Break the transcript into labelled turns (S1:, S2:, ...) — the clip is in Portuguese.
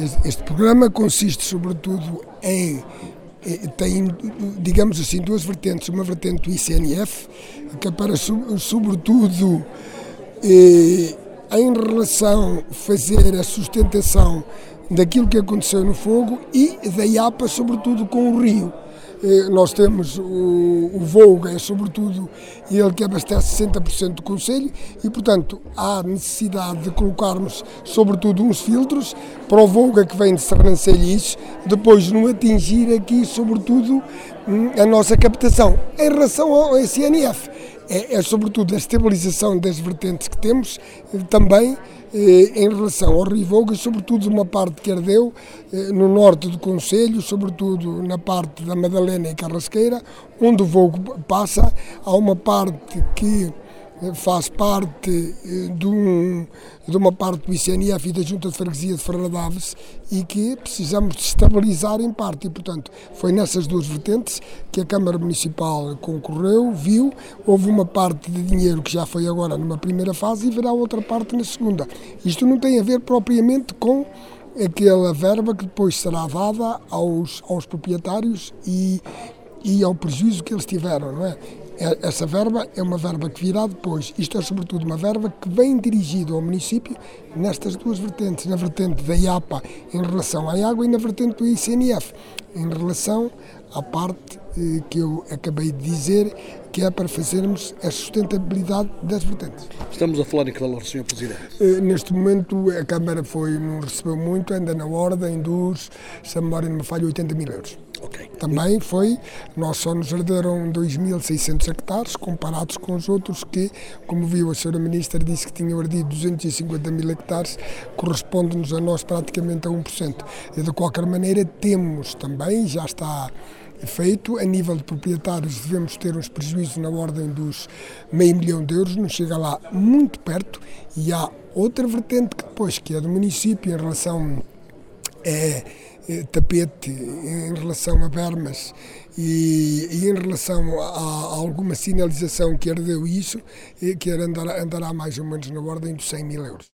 S1: Este programa consiste sobretudo tem, digamos assim, duas vertentes. Uma vertente do ICNF, que é para, sobretudo, em relação a fazer a sustentação daquilo que aconteceu no fogo, e da IAPA, sobretudo, com o rio. Nós temos o Volga, é sobretudo ele que abastece 60% do concelho e, portanto, há necessidade de colocarmos, sobretudo, uns filtros para o Volga que vem de Sernancelhice, depois não atingir aqui, sobretudo, a nossa captação. Em relação ao SNF, é sobretudo a estabilização das vertentes que temos, também em relação ao Rio Volga, sobretudo uma parte que ardeu no norte do concelho, sobretudo na parte da Madalena e Carrasqueira, onde o Volga passa. Há uma parte que faz parte de uma parte do ICNF e da Junta de Freguesia de Ferreira de Aves e que precisamos de estabilizar em parte. E, portanto, foi nessas duas vertentes que a Câmara Municipal concorreu, viu, houve uma parte de dinheiro que já foi agora numa primeira fase e haverá outra parte na segunda. Isto não tem a ver propriamente com aquela verba que depois será dada aos proprietários e ao prejuízo que eles tiveram, não é? Essa verba é uma verba que virá depois. Isto é, sobretudo, uma verba que vem dirigida ao município nestas duas vertentes, na vertente da IAPA em relação à água e na vertente do ICNF em relação à parte que eu acabei de dizer, que é para fazermos a sustentabilidade das vertentes.
S2: Estamos a falar em que valor, Sr. Presidente?
S1: Neste momento a Câmara não recebeu muito, anda na ordem dos, se a memória não me falha, 80 mil euros.
S2: Okay.
S1: Também nós só nos herdaram 2.600 hectares, comparados com os outros que, como viu a Sra. Ministra, disse que tinham herdido 250 mil hectares, corresponde-nos a nós praticamente a 1%. E, de qualquer maneira, temos também, já está feito, a nível de proprietários devemos ter uns prejuízos na ordem dos €500 mil, não chega lá muito perto, e há outra vertente que depois, que é do município, em relação tapete, em relação a bermas e em relação a alguma sinalização que herdeu isso, que andará mais ou menos na ordem dos €100 mil.